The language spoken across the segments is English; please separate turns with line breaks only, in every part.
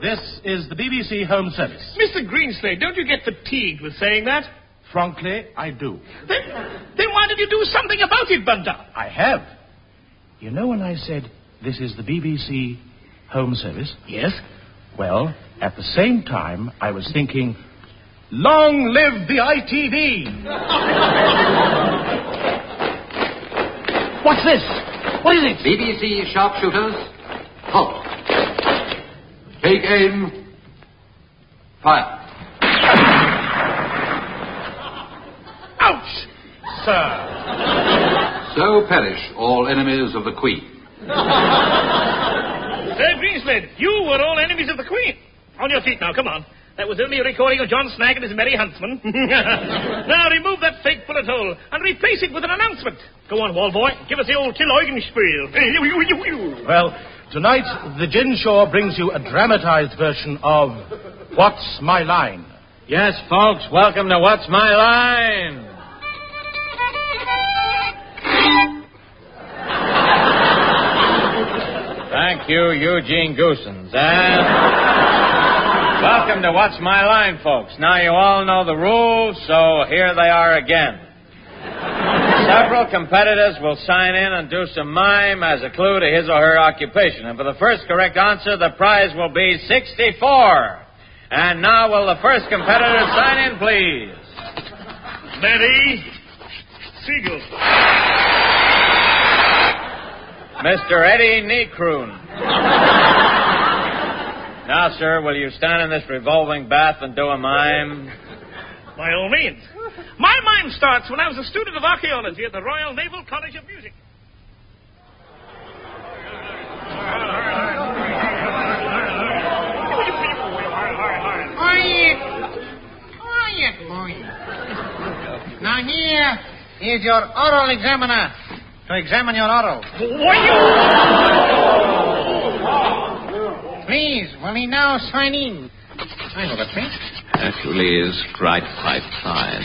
This is the BBC Home Service.
Mr. Greenslade, don't you get fatigued with saying that?
Frankly, I do.
Then why did you do something about it, Bunter?
I have. You know when I said, this is the BBC Home Service?
Yes?
Well, at the same time, I was thinking, long live the ITV!
What's this? What is it?
BBC sharpshooters, halt. Take aim. Fire.
Ouch!
Sir.
So perish all enemies of the Queen.
Sir Greenslade, you were all enemies of the Queen. On your feet now, come on. That was only a recording of John Snag and his merry huntsman. Now remove that fake bullet hole and replace it with an announcement. Go on, Wallboy. Give us the old Till Eugenspiel.
Well, tonight, the Ginshaw brings you a dramatized version of What's My Line?
Yes, folks, welcome to What's My Line? Thank you, Eugene Goosens. And welcome to What's My Line, folks. Now, you all know the rules, so here they are again. Several competitors will sign in and do some mime as a clue to his or her occupation. And for the first correct answer, the prize will be 64. And now will the first competitor sign in, please?
Mary Siegel.
Mr. Eddie Kneecroon. Now, sir, will you stand in this revolving bath and do a mime?
By all means. My mime starts when I was a student of archaeology at the Royal Naval College of Music.
Quiet, boy. Now here is your oral examiner to examine your oral. Please, will he now sign in? I know that thing.
Hercules, strike pipe time.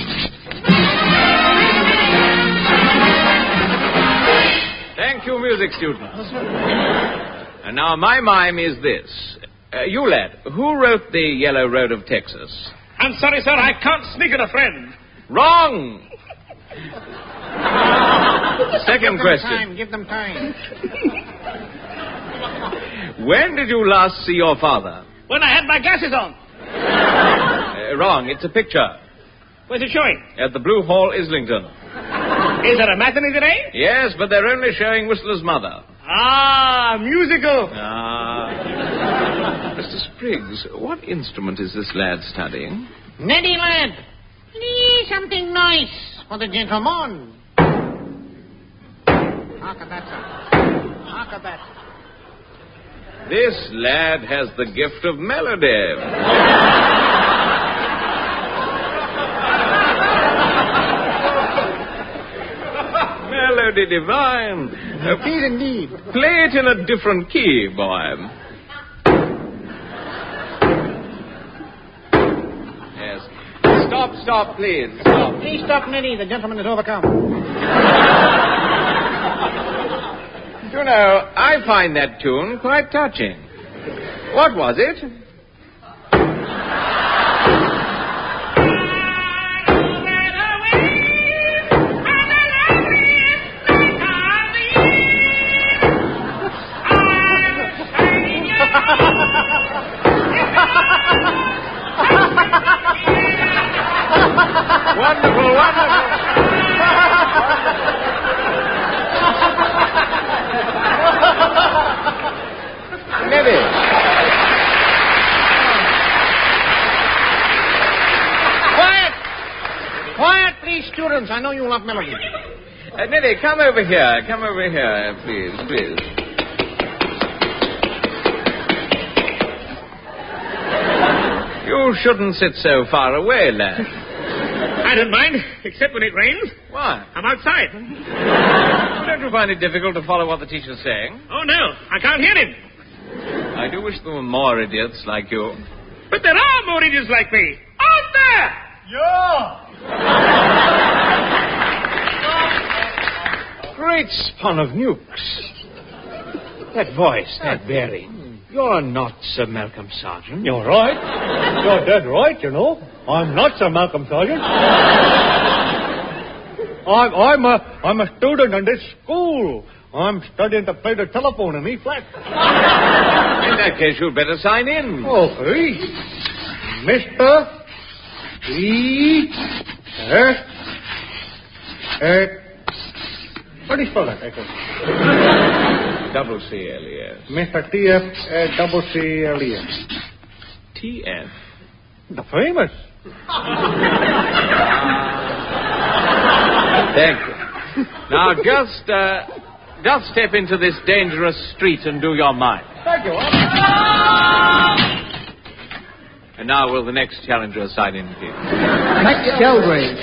Thank you, music students. And now my mime is this. You lad, who wrote the Yellow Road of Texas?
I'm sorry, sir, I can't sneak at a friend.
Wrong! Second question.
Give them time.
When did you last see your father?
When I had my glasses on.
Wrong, it's a picture.
Where's it showing?
At the Blue Hall, Islington.
Is there a matinee today?
Yes, but they're only showing Whistler's Mother.
Ah, musical.
Mr. Spriggs, what instrument is this lad studying?
Neddy lad. Please, something nice for the gentleman. Hark at that, sir. Hark at that.
This lad has the gift of melody. Melody divine.
Please, indeed.
Play it in a different key, boy. Yes. Stop, please. Stop.
Please stop, Neddy. The gentleman is overcome.
You know, I find that tune quite touching. What was it? Wonderful. Neddy.
Quiet, please, students. I know you love melody.
Neddy, come over here, please. You shouldn't sit so far away, lad.
I don't mind, except when it rains.
Why?
I'm outside.
Don't you find it difficult to follow what the teacher's saying?
Oh, no, I can't hear him.
I do wish there were more idiots like you.
But there are more idiots like me. Out there!
Great spawn of nukes. That voice, that bearing.
You're not Sir Malcolm Sargent.
You're right. You're dead right, you know. I'm not Sir Malcolm Sargent. I'm a student in this school. I'm studying to play the telephone in E flat.
In that case, you'd better sign in.
Okay. Mr. E. S. How do you spell that, Echo?
Double C-L-E-S.
Mr. T.F. Double C-L-E-S.
T.F.
The famous.
Thank you. Now, just step into this dangerous street and do your mime.
Thank you.
And now will the next challenger sign in, please?
Max Galbraith.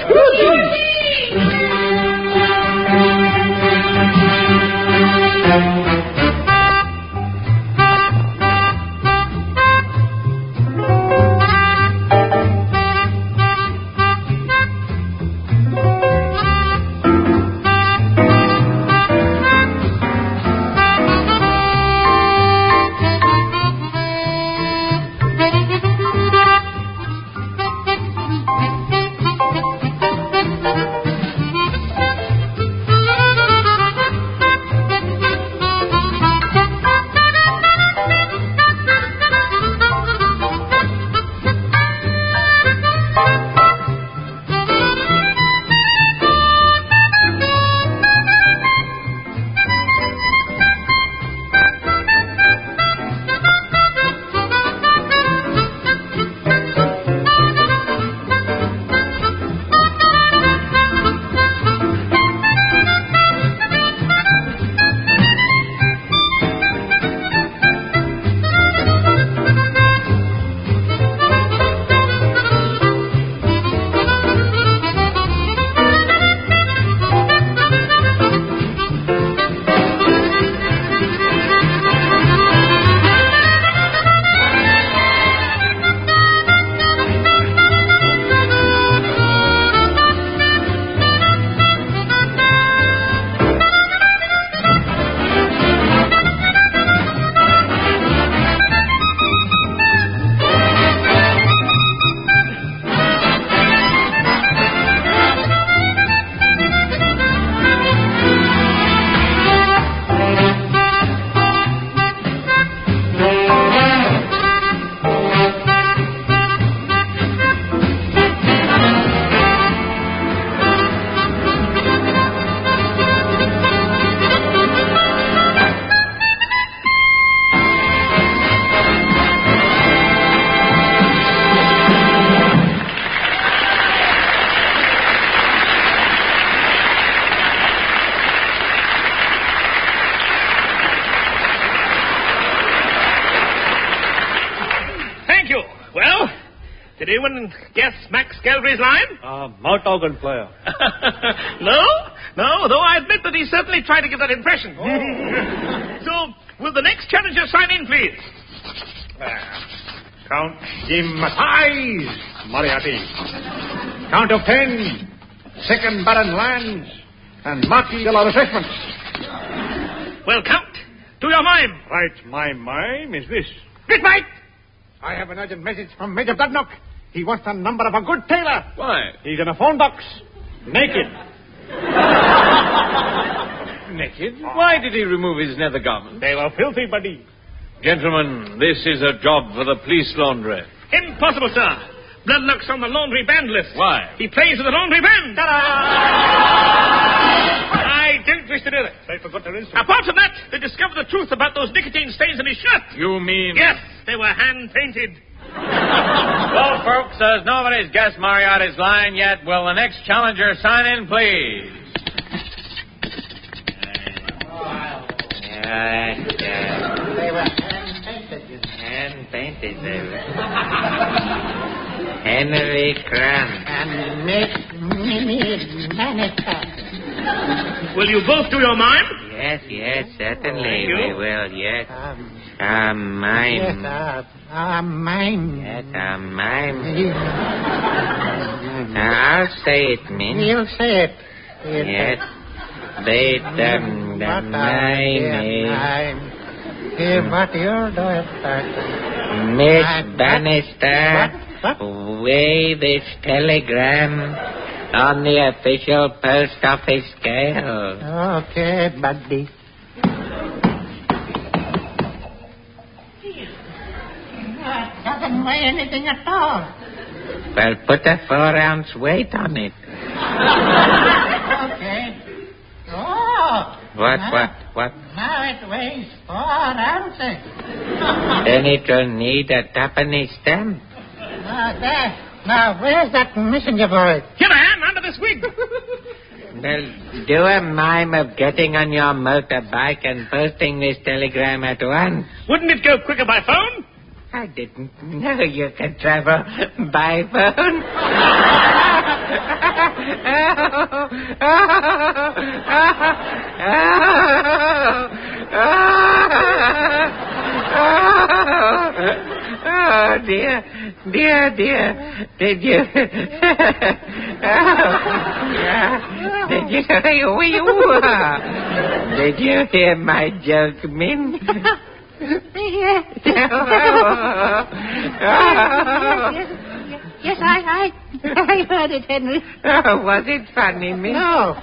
Did anyone guess Max Galbraith's line?
Mouth organ player.
No, though I admit that he certainly tried to give that impression. So, will the next challenger sign in, please?
Count Jim Moriarty. Count of 10. Second Baron lands. And Marquis de la Refreshments.
Well, Count, do your mime.
Right, my mime is this.
Bit mate!
I have an urgent message from Major Bloodnock. He wants the number of a good tailor.
Why?
He's in a phone box. Naked.
Naked? Why did he remove his nether garments?
They were filthy, buddy.
Gentlemen, this is a job for the police laundry.
Impossible, sir. Bloodnock's on the laundry band list.
Why?
He plays with the laundry band. I didn't wish to do that.
They forgot their instrument.
Apart from that, they discovered the truth about those nicotine stains in his shirt.
You mean...
Yes, they were hand-painted.
Well, folks, as nobody's guessed Moriarty's line yet, will the next challenger sign in, please?
They were hand-painted.
Hand-painted, they were. Henry Cran.
And Miss Manicat.
Will you both do your mime?
Yes, certainly
you.
we will, yes. Mime.
Yes, mime.
Yes, mime. I'll say it, Min.
You'll say it.
Yes. The mime is...
What you're doing,
Miss Bannister, weigh this telegram on the official post office scale.
Okay, buddy. Doesn't weigh anything at all.
Well, put a 4-ounce weight on it.
Okay. Oh.
What?
Now it weighs 4 ounces.
Then it will need a twopenny stamp.
There. Now, where's that messenger boy?
Here I am, under this wig.
Well, do a mime of getting on your motorbike and posting this telegram at once.
Wouldn't it go quicker by phone?
I didn't know you could travel by phone. Oh, dear. Did you... Did you hear my joke, Min?
Yes, I heard it, Henry.
Oh, was it funny, Miss?
No.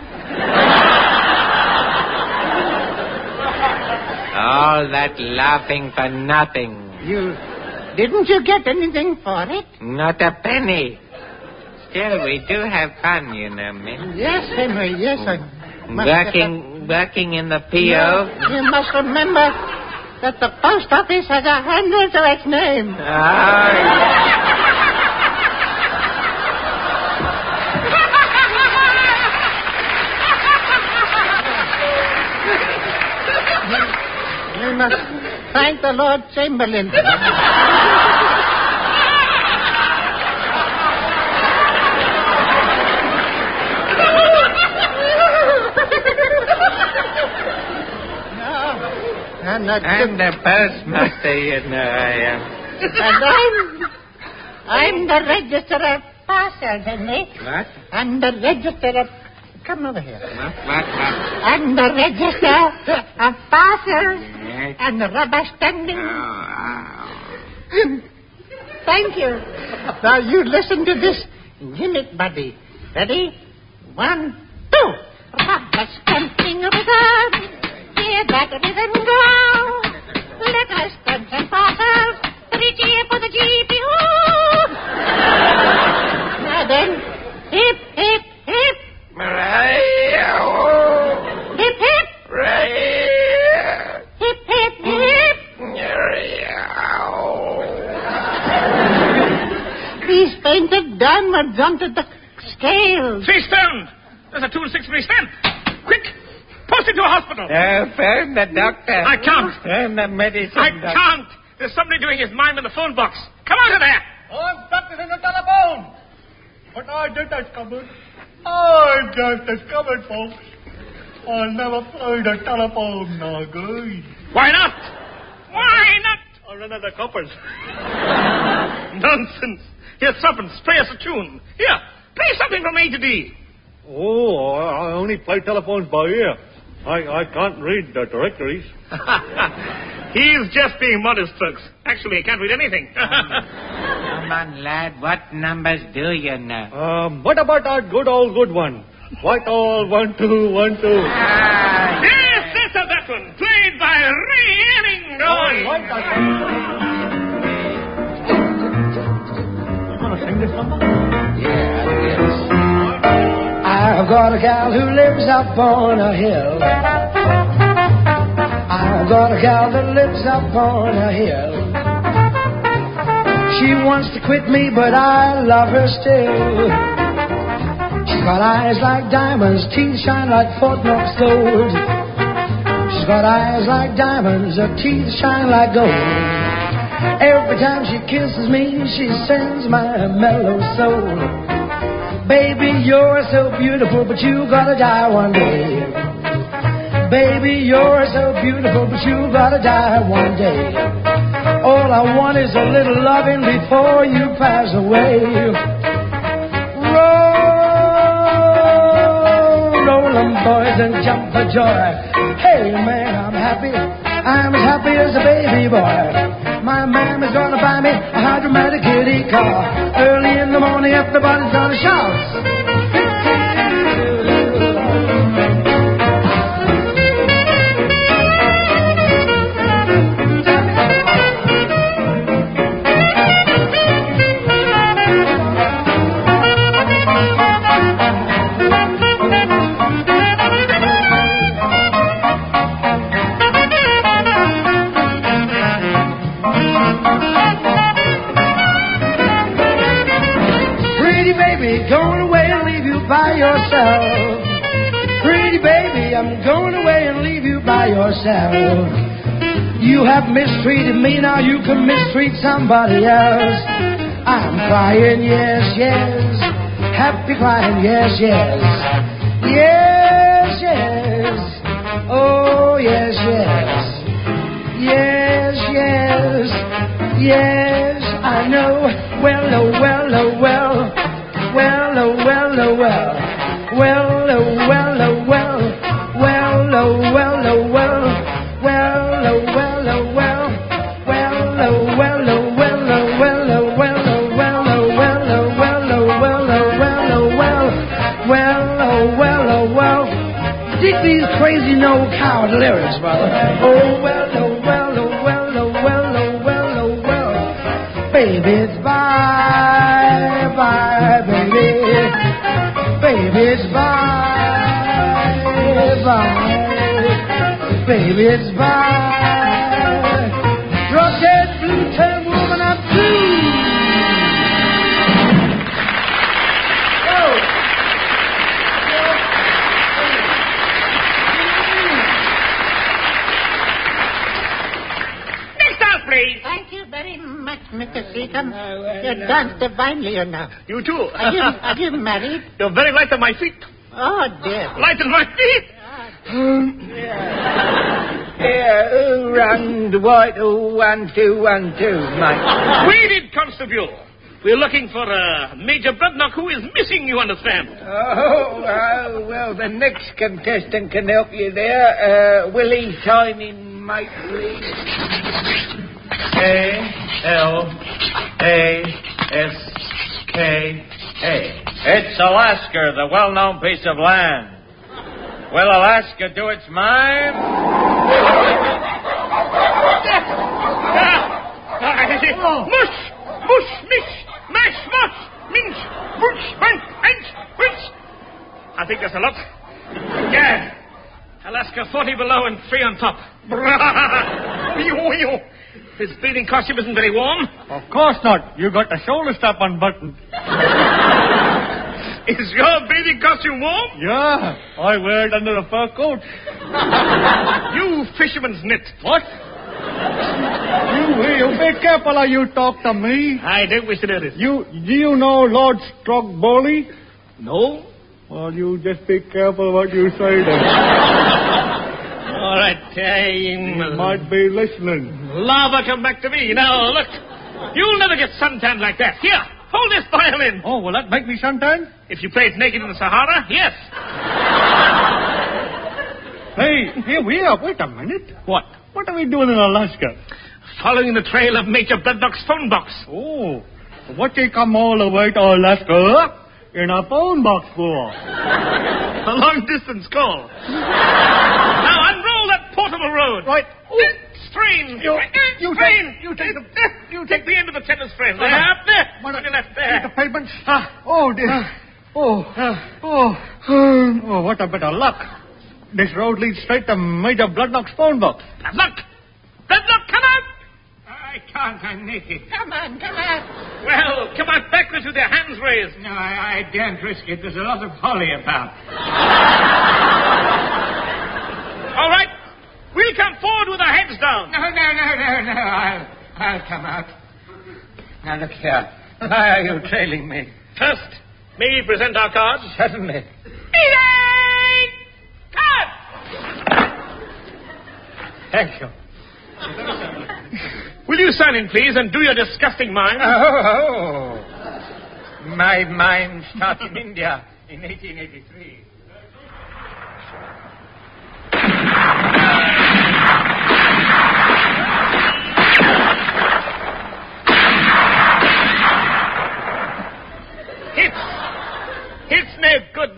All that laughing for nothing.
Didn't you get anything for it?
Not a penny. Still, we do have fun, you know, Miss.
Yes, Henry, yes.
Working in the P.O.
You must remember that the post office has a handle to its name. We must thank the Lord Chamberlain.
I'm the postmaster, you know I am.
And I'm the register of parcels, Henry.
What?
I'm the register of... Come over here.
What?
I'm the register of parcels and rubber standing. Thank you. Now you listen to this unit, buddy. Ready? 1, 2. Rubber stamping rhythm. Hear that rhythm go. Letters, stamps, and parcels. 3 cheer for the GPO. Now then, hip, hip, hip. Hip, hip. Hip, hip, hip. He's painted downwards onto the scales.
3 stone. There's a 2 and 6 penny stamp. Quick, post it to a hospital.
Phone the doctor.
I can't.
Phone the medicine
I
doctor.
can't. There's somebody doing his mime in the phone box. Come out of there.
I'm practicing the telephone. But I just discovered, folks, I'll never play the telephone now, guys.
Why not? Why not?
I'll run out of coppers.
Nonsense. Here's Tuppence. Play us a tune. Here, play something from A to D.
Oh, I only play telephones by ear. I can't read the directories.
He's just being modest, folks. Actually, he can't read anything.
Come on, lad. What numbers do you know?
What about that good one? Whitehall 1212.
Yes, that's that one. Played by Ray Ellington.
I like that one. You want to sing this number?
Yes. I've got a gal who lives up on a hill. I've got a gal that lives up on a hill. She wants to quit me, but I love her still. She's got eyes like diamonds, teeth shine like Fort Knox gold. She's got eyes like diamonds, her teeth shine like gold. Every time she kisses me, she sends my mellow soul. Baby, you're so beautiful, but you gotta die one day. Baby, you're so beautiful, but you gotta die one day. All I want is a little loving before you pass away. Roll 'em boys and jump for joy. Hey man, I'm happy. I'm as happy as a baby boy. My mom is gonna buy me a hydromatic kitty car. Early in the morning, everybody's gonna shout. Going away and leave you by yourself. Pretty baby, I'm going away and leave you by yourself. You have mistreated me, now you can mistreat somebody else. I'm crying, yes, yes. Happy crying, yes, yes. Yes, yes. Oh, yes, yes. Yes, yes. Yes, I know. Well, oh, well, oh, well. Well, oh, well, oh, well. Well, oh, well, oh, well. Well, oh, well, oh, well. Well, oh, well, oh, well. Well, oh, well, oh, well, oh, well, oh, well, oh, well, oh, well, oh, well, oh, well, oh, well, oh, well. Well, oh, well, oh, well. Dig these crazy no coward lyrics, brother. Oh, well, oh, well, oh, well, oh, well, oh, well, oh, well. Baby, it's bye, bye, baby. Baby, it's bye, bye. Baby, it's bye. Drop-dead blue-tailed woman, I'm through.
Next out, please.
Thank you very much, Mr. Seacombe. You danced divinely enough.
You too.
Are you married?
You're very light on my feet.
Oh, dear.
Light on my feet?
Round white, 1, 2, 1, 2, mate.
Waited, Constable. We're looking for Major Bloodnock, who is missing, you understand.
Oh, well, the next contestant can help you there. Will he sign in, mate, please?
A-L-A-S-K-A. It's Alaska, the well-known piece of land. Will Alaska do its mime?
Mush! Mush! Mish! Mash! Mush! Minch! Bush! Bank! Ant! Which? I think that's a lot. Yeah. Alaska 40 below and 3 on top. His breathing costume isn't very warm.
Of course not. You got the shoulder strap unbuttoned.
Is your breathing costume warm?
Yeah, I wear it under a fur coat.
You fisherman's knit.
What? You be careful how you talk to me.
I don't wish to know this.
Do you know Lord Strogboli?
No.
Well, you just be careful what you say then.
All right,
You might be listening.
Lava, come back to me. Now, look. You'll never get suntan like that. Here, hold this violin.
Oh, will that make me suntan?
If you play it naked in the Sahara, yes.
Hey, here we are. Wait a minute.
What?
What are we doing in Alaska?
Following the trail of Major Bloodnock's phone box.
Oh, what you come all the way to Alaska in a phone box for?
A long-distance call. Now, unroll that portable road.
Right.
Strain. You take the end of the tennis frame. There. On your left. There.
The pavement. Oh, dear. Oh, what a bit of luck. This road leads straight to Major Bloodnock's phone box.
Bloodnock, come out.
I can't, I'm naked.
Come on.
Well, come out backwards with your hands raised.
No, I daren't risk it. There's a lot of holly about.
All right. We'll come forward with our heads down.
No. I'll come out. Now, look here. Why are you trailing me?
First, may we present our cards?
Certainly.
Cards!
Thank you.
Will you sign in, please, and do your disgusting mime?
Oh. My mime started in India in 1883.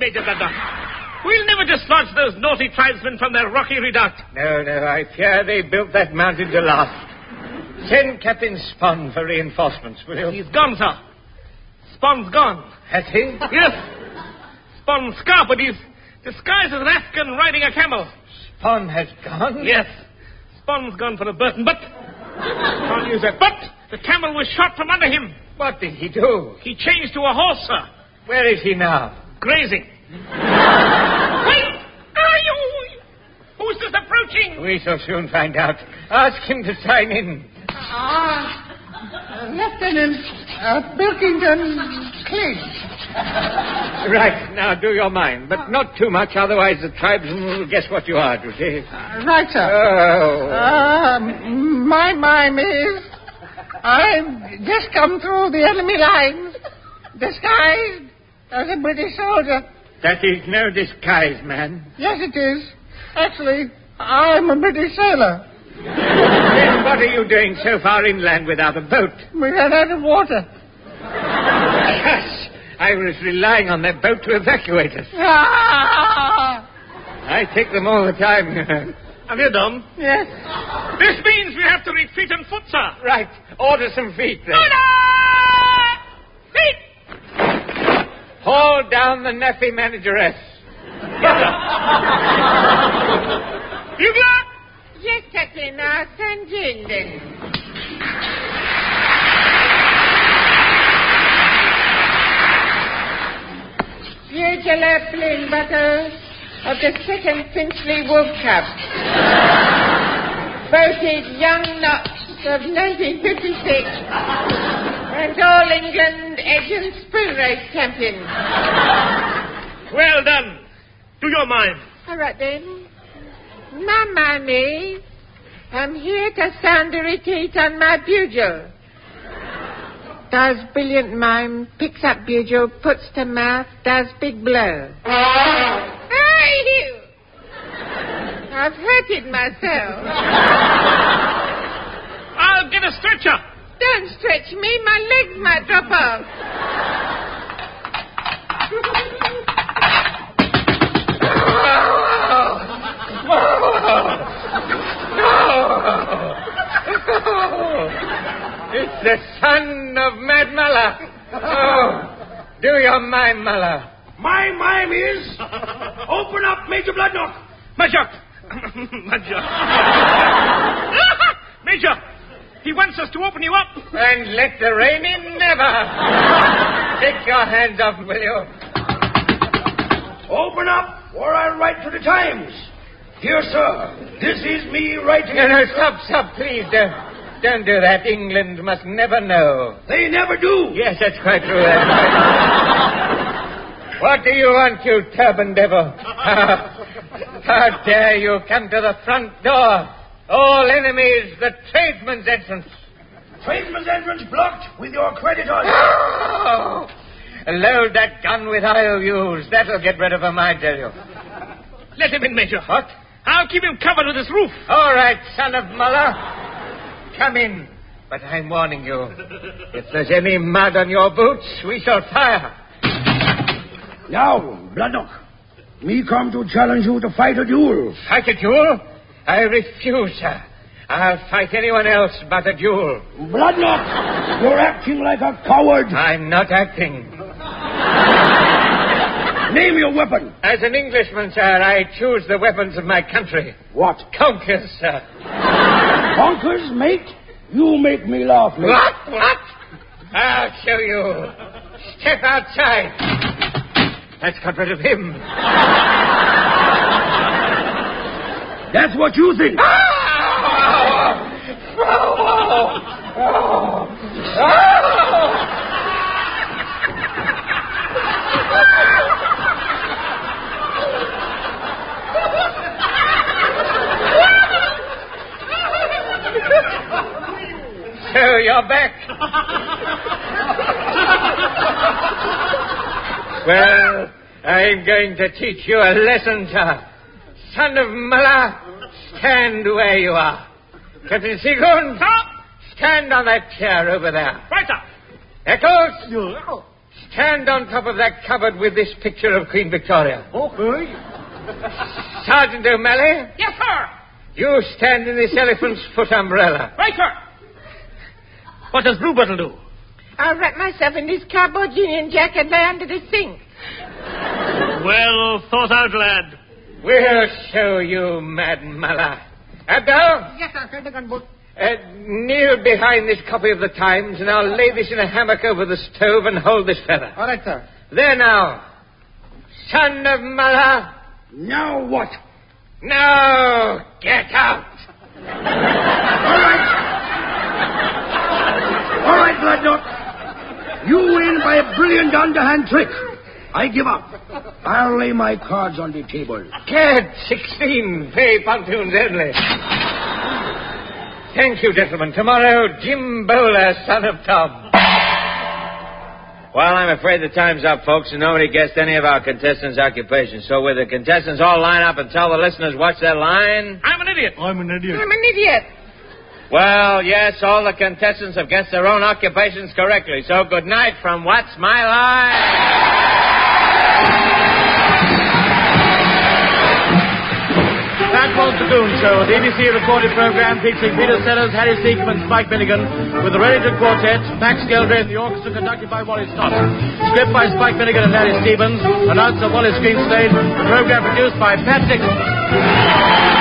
Major Bloodnok. We'll never dislodge those naughty tribesmen from their rocky redoubt.
No, I fear they built that mountain to last. Send Captain Spon for reinforcements, will you?
He's gone, sir. Spon's gone.
Has he?
Yes. Spon's scarpered. He's disguised as an Afghan riding a camel.
Spon has gone?
Yes. Spon's gone for a Burton, but... Can't use that. But the camel was shot from under him.
What did he do?
He changed to a horse, sir.
Where is he now?
Grazing. Wait! Are you? Who's this approaching?
We shall soon find out. Ask him to sign in.
Lieutenant Pilkington Clegg.
Right, now do your mind, but not too much, otherwise the tribesmen will guess what you are, do they?
Right, sir.
Oh.
My mime is... I've just come through the enemy lines, disguised as a British soldier.
That is no disguise, man.
Yes, it is. Actually, I'm a British sailor.
Then what are you doing so far inland without a boat?
We ran out of water.
Gosh, I was relying on that boat to evacuate us.
Ah!
I take them all the time.
Have you done?
Yes.
This means we have to retreat on foot, sir.
Right. Order some feet, then.
Order! Feet!
Haul down the Naffy manageress.
Bugler!
Yes, Captain. I'll send you in, then. Bugler plain butter of the 2nd Finchley Wolf Cub. Voted Young Knox of 1956. And All England Edge and Spring Race champion.
Well done. Do your mime.
All right, then. My mime is... I'm here to sound a retreat on my bugle. Does brilliant mime, picks up bugle, puts to mouth, does big blow. Hey, you! I've hurted myself.
I'll get a stretcher.
Don't stretch me, my legs might drop off.
It's the son of Mad Mullah. Oh, do your mime, Mullah.
My mime is... Open up, Major Bloodnok.
Major! Major! He wants us to open you up.
And let the rain in, never. Take your hands off, will you?
Open up, or I'll write to the Times. Here, sir, this is me writing...
No, stop, please. Don't do that. England must never know.
They never do.
Yes, that's quite true. What do you want, you turban devil? How dare you come to the front door? All enemies, the tradesman's entrance.
Tradesman's entrance blocked with your creditors.
Oh! Load that gun with IOUs. That'll get rid of him, I tell you.
Let him in, Major.
What?
I'll keep him covered with this roof.
All right, son of Mullah. Come in. But I'm warning you. If there's any mud on your boots, we shall fire.
Now, Bloodnok, me come to challenge you to fight a duel.
Fight a duel? I refuse, sir. I'll fight anyone else but a duel.
Bloodnok, you're acting like a coward.
I'm not acting.
Name your weapon.
As an Englishman, sir, I choose the weapons of my country.
What?
Conkers, sir.
Conkers, mate? You make me laugh, mate.
What? I'll show you. Step outside. That's got rid of him.
That's what you think.
So you're back. Well, I'm going to teach you a lesson, sir. Son of Mullah, stand where you are. Captain Seagoon, stand on that chair over there.
Right, sir.
Eccles, stand on top of that cupboard with this picture of Queen Victoria.
Okay.
Sergeant O'Malley,
Yes, sir.
you stand in this elephant's foot umbrella.
Right, sir. What does Bluebottle do?
I'll wrap myself in this cardboard Union Jack and lay under the sink.
Well thought out, lad.
We'll show you, Mad Mullah. Abdul,
Yes, sir. Heard the gunboat.
kneel behind this copy of the Times, and I'll lay this in a hammock over the stove and hold this feather.
All right, sir.
There now. Son of Mullah.
Now what?
Now, get out.
All right, Bloodnut. You win by a brilliant underhand trick. I give up. I'll lay my cards on the table.
Get 16 pay pontoons only. Thank you, gentlemen. Tomorrow, Jim Bowler, son of Tom.
Well, I'm afraid the time's up, folks, and nobody guessed any of our contestants' occupations. So will the contestants all line up and tell the listeners what's their line?
I'm an idiot.
I'm an idiot.
I'm an idiot.
Well, yes, all the contestants have guessed their own occupations correctly. So good night from What's My Line?
That was The Goon Show, the ABC recorded program featuring Peter Sellers, Harry Seacombe, and Spike Milligan, with the Reddington Quartet, Max Geldray, and the orchestra conducted by Wally Scott. Script by Spike Milligan and Larry Stevens. Announcer Wally Greenslade. The program produced by Pat Dixon.